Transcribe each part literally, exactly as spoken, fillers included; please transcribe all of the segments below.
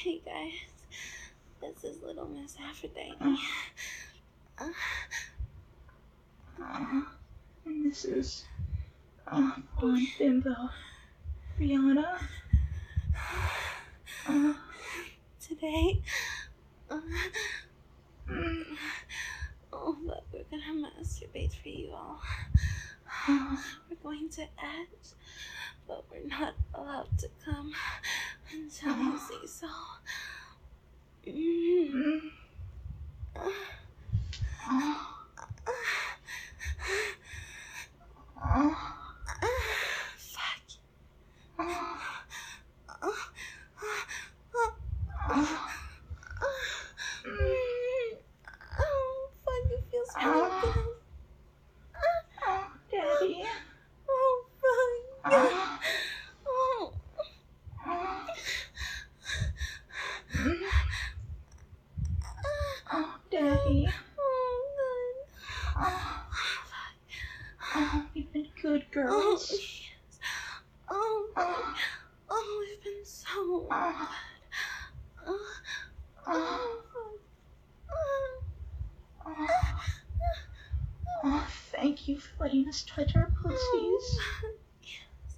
Hey guys, this is Little Miss Aphrodite. Uh, Uh, uh, and this is uh, Blonde Bimbo Rihanna. Uh, today, uh, mm, oh, but we're gonna masturbate for you all. uh, We're going to edge, but we're not allowed to come until uh, you say so. Mm. mm, Uh, uh, uh, fuck. uh, Uh, uh, Mm. Oh, fuck, it feels so uh, good. uh, Daddy. Oh, fuck. Uh, Oh. uh, mm, oh, Daddy. Oh, Uh, good. oh, we've been good Oh, girls. yes. Oh, Uh, oh, we've been so uh, good. Oh, uh, oh, fuck. uh, oh, thank you for letting us touch our pussies. Oh, yes.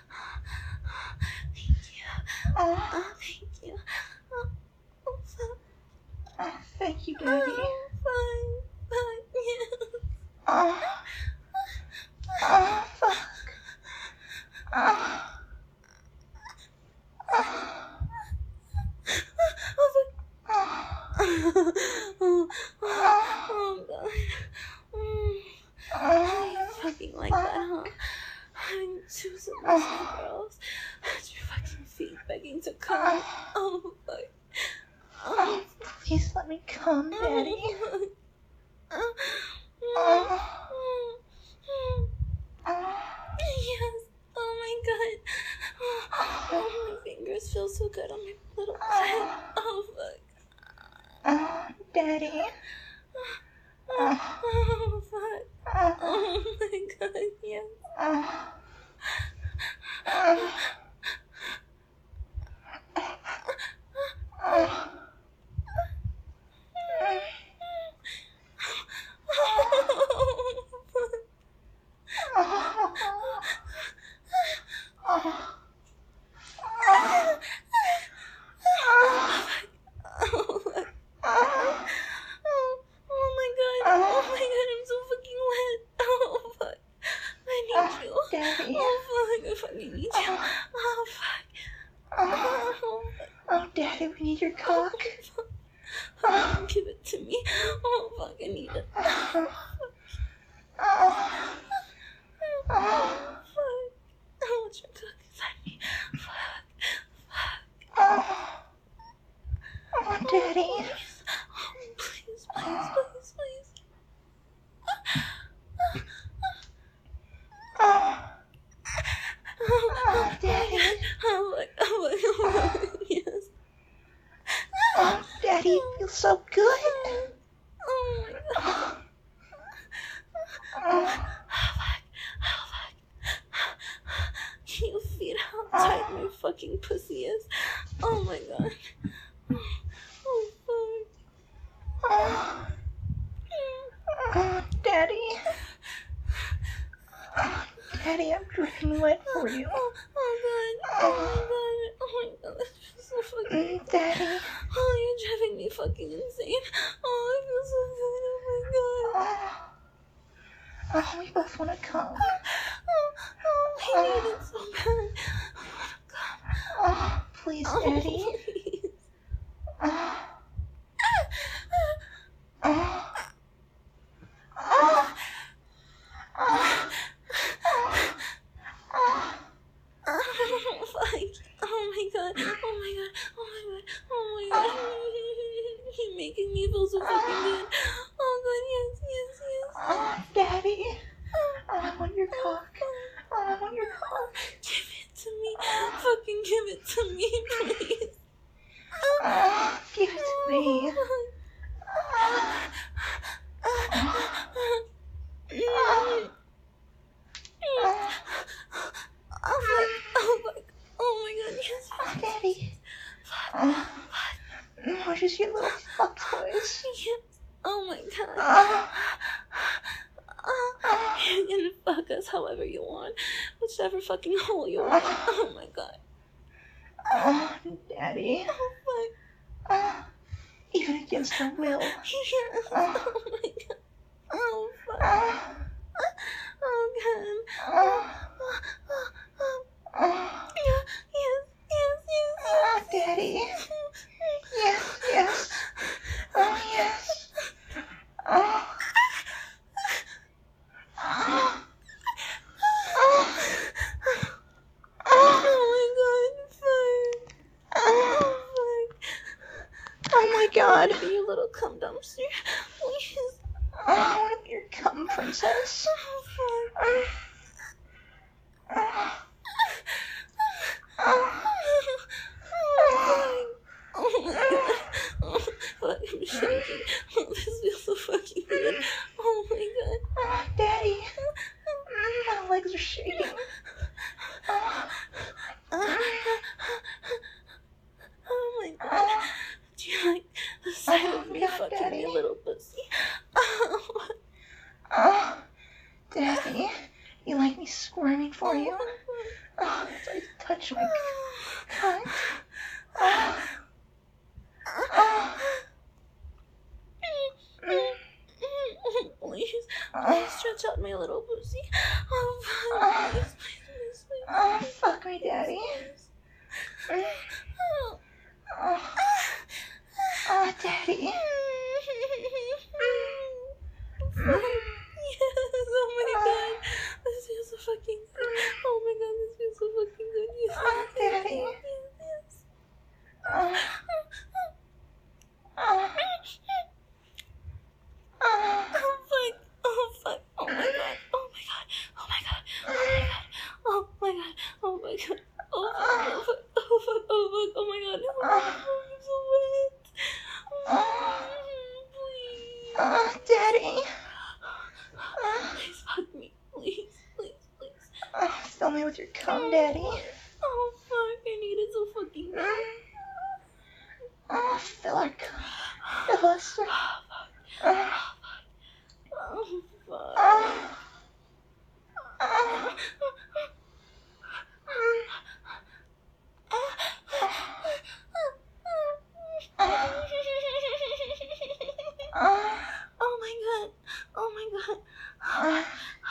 Thank you. Uh, Oh, thank you. Oh, oh, fuck. uh, thank you, Daddy. Oh, fine. Fuck, yes. Uh, uh, fuck. Uh, uh, Oh, fuck. uh, oh, oh, oh, God. Mm. uh, You fucking like that, huh? Having two submissive girls at your fucking feet begging to come. Oh, fuck. Oh, please let me come, Daddy. fuck. Oh, Uh, oh, oh. uh, Yes. Oh, my God. Oh, oh, my fingers feel so good on my little head. Oh, fuck. uh, Daddy. Uh, Oh, fuck. uh, Oh, my God, yes. uh, uh, uh, Oh, oh my God. Oh my God, I'm so fucking wet. Oh, fuck. I need you. Daddy. Oh, fuck. I fucking need you. Oh, fuck. Oh, fuck. Oh, Daddy, we need your Oh, cock. fuck. Oh, give it to me. Oh, fuck. I need it. Oh, Oh, oh, fuck. I want your cock inside me. Fuck. Fuck. oh, oh, Daddy. Please. Oh, please, please, please, please. Oh, Oh, oh, Daddy. oh, fuck. Oh, fuck. Yes. Oh, Daddy, it feels so good. Oh, my God. Oh, Oh, fuck. Oh, fuck. Can you feel how tight my fucking pussy is? Oh, my God. Oh, fuck. oh, oh, Daddy. Oh, Daddy, I'm dripping wet for you. Oh, oh, God. Oh, my God. Oh, my God. That feels so fucking... Mm, Daddy. Oh, you're driving me fucking insane. Oh, I feel so good. Oh, my God. Oh, oh, we both want to come. Oh, oh, I need it so bad. I want to come. Oh, please, Oh, Daddy. please. Oh, oh, oh, oh, oh, Oh, fuck. Oh, my God. Oh, my God. Oh, my God. Oh, my God. He's making me feel so fucking good. Oh, God. Yes, yes, yes. oh, Daddy. Oh, I want your cock. Oh, I want your cock. Give it to me. Fucking give it to me, please. Oh, give it to me. Oh, oh, fuck. Oh, fuck. Oh, my God. Yes, yes. Oh, Daddy. Fuck. Oh, Fuck. just your little fuck toys. Yes. Oh my god. Uh, Uh, uh, you can fuck us however you want. Whichever fucking hole you want. Oh my god. uh, Daddy. Oh fuck. Uh, even against her will. Yes. Uh, Oh my god. Oh fuck. uh, Oh god. uh, Oh, oh, oh. uh, Yes, yes, yes, uh, yes. Daddy. Yes, yes. Oh, yes. Oh. Oh. Oh. Oh my god, fuck. Oh fuck. Oh my god. Be your little cum dumpster. Please. Oh, I want to be your cum princess. Oh fuck. Uh, uh, uh, Oh my god. Oh fuck, I'm shaking. Oh, this feels so fucking good. Oh my god. uh, Daddy. Mm, my legs are shaking. Uh, Oh my god. uh, Do you like the sight Oh of me God, fucking Daddy. your little pussy? Oh, uh, Daddy. You like me squirming for you? Oh, it's like touch my cunt. Oh. Oh. Mm. Please, Oh. please stretch out my little pussy. Oh, Oh. please, please, please, please. Oh, fuck me, Daddy. Please. Mm. Oh. Oh. Oh, Daddy. Yes, Mm. oh my god. This feels so fucking good. Oh my god, this feels so fucking good. Yes, Oh, yes, yes, Daddy. yes, yes. Oh. Oh. Oh. Oh fuck. Oh fuck. Oh my god. Oh my god. Oh my god. Oh my god. Oh my god. Oh my god. Oh fuck. Oh fuck. Oh fuck. Oh fuck. Oh my god. Oh, I'm so wet. Oh. Please. Oh, Daddy. Oh. Please fuck me. Please. Please. Please. Oh, fill me with your cum, Daddy. Oh fuck. I need it so fucking bad. Mm. Oh, fill our cum. Fill us. Oh fuck. Oh. Oh fuck. Oh. Oh. Oh. Oh my god. Oh my god. Oh.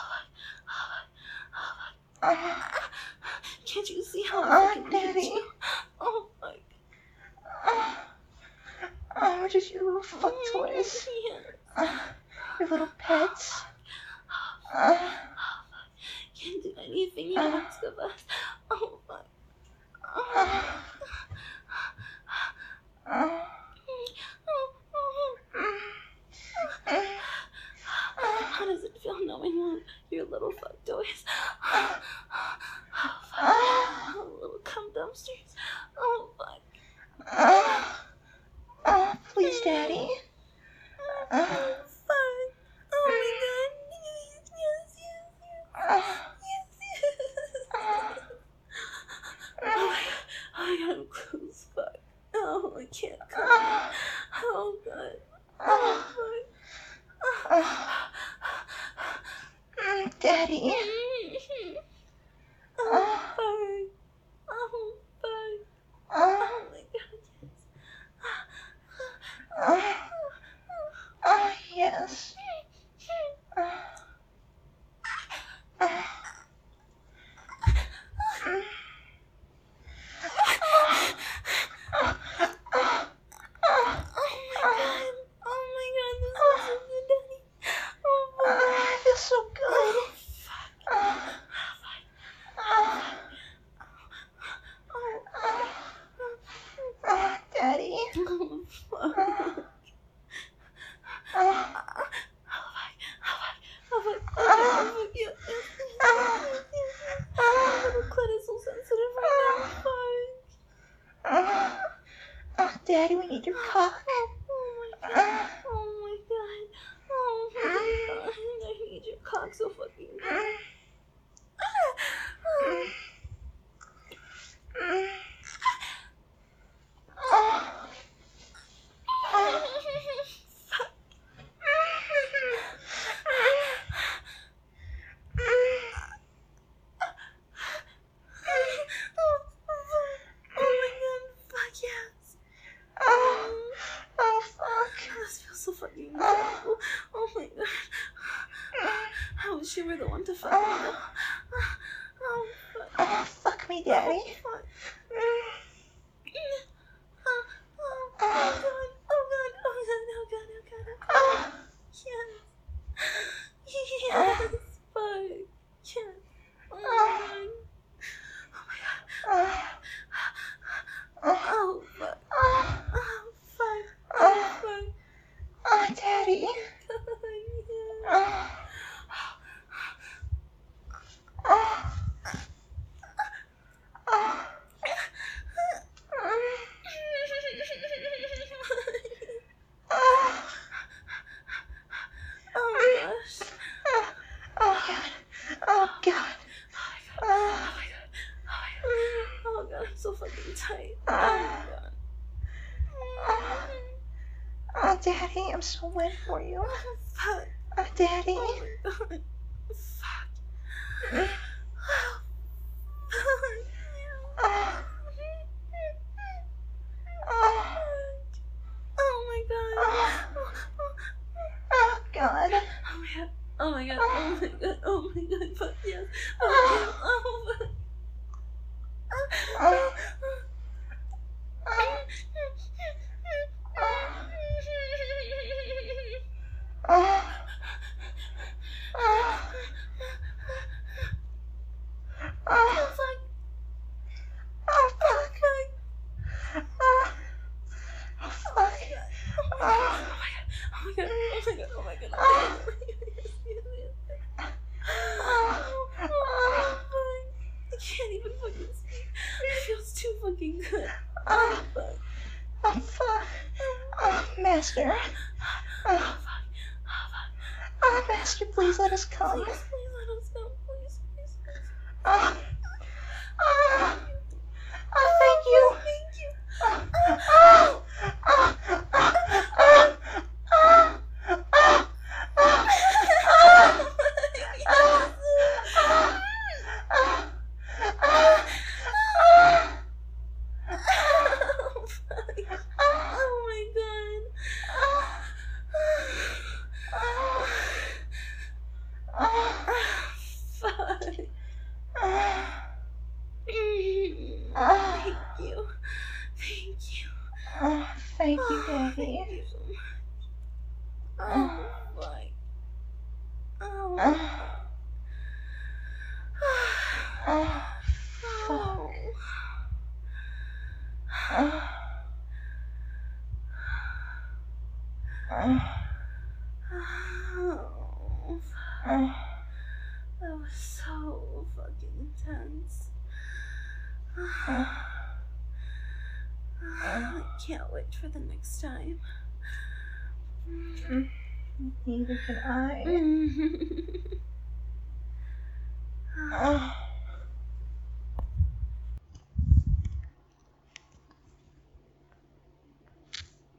Oh. Can't you see how Oh, I fucking need Daddy. you? Oh fuck. Oh. Oh, we're just your little fuck toys. Yeah. Oh, your little pets. Oh. Can't do anything you Uh. ask of us. Oh fuck. Oh. Oh. Oh. How does it feel knowing one your little fuck toys? Oh, fuck. Oh. Oh, little cum dumpsters. Oh fuck. Oh. Oh, please, Daddy. Oh Oh. fuck. Oh my god. Yes, yes, yes, yes. Oh. Yes, yes. Oh my god. Oh my god, I'm close. Fuck. Oh, I can't come. Oh. Oh god. Oh. Oh Oh. Mm, Daddy. fuck. Oh fuck. Oh fuck. Oh. Oh my god, yes. Oh. Oh, yes. Oh. Oh. Mm. Oh my god. Oh my god, this is so good, Daddy. Oh fuck. Oh, I feel so good. Oh fuck. Oh. Oh fuck. Oh. Oh. Oh, Daddy. Oh fuck. Oh. Oh. Oh fuck. Oh fuck. Oh fuck. Oh fuck. Yes, yes, yes, yes, yes, yes. My little clit is so sensitive right now. Fuck. Oh. Oh, Daddy, we need your cock. Oh, oh my god. Oh my god. Oh my god. I need your cock so fucking bad. Mm. Mm. Oh. were the one to fuck me though. Oh, fuck. Oh, fuck me, Daddy. Oh, fuck. Oh, oh, oh, God. Oh, God. Oh, God. Oh, God. Oh, God. Oh, God. Yes. Yes. Fuck. Yes. Oh, my God. Oh, my God. Oh, fuck. Oh, fuck. Oh, fuck. Oh, Daddy. Oh, yeah. Oh. Oh. Oh. Oh my gosh. Oh God. Oh God. Oh my god. Oh my god. Oh my god. I'm so fucking tight. Oh my god. Oh, Daddy, I'm so wet for you. Oh, fuck. Oh, Daddy. Oh my god. Fuck. Oh. Oh. Oh. Oh my god. Oh God. Oh my god. Oh my god. Oh my god. Oh my god. Fuck yes. Oh my god. Oh fuck. Oh. Oh. Oh. Oh. Fuck. Oh, fuck. Fuck. Oh. Oh, fuck. Oh my god. Oh my god. Oh my god. Oh my god. Oh my god. Yes, yes, yes. Oh, oh, oh, fuck. I can't even fucking speak. It feels too fucking good. Oh, fuck. Oh, fuck. Oh, Master. Oh, Oh, fuck. Oh, fuck. oh, Master, please let us come. Please, please let us go. Please, please, please. Oh. Oh. Oh, thank you. Thank you. Oh. Oh. Oh. Oh. Oh. Oh. Oh. Oh my god. Fuck. Thank you. Thank you. Oh, thank you, Thank Daddy. you so much. Oh, fuck. Oh. Oh. Oh. Oh. Oh. Oh. Oh. Oh. That was so fucking intense. Oh. I can't wait for the next time. Neither can I. Mm. Oh.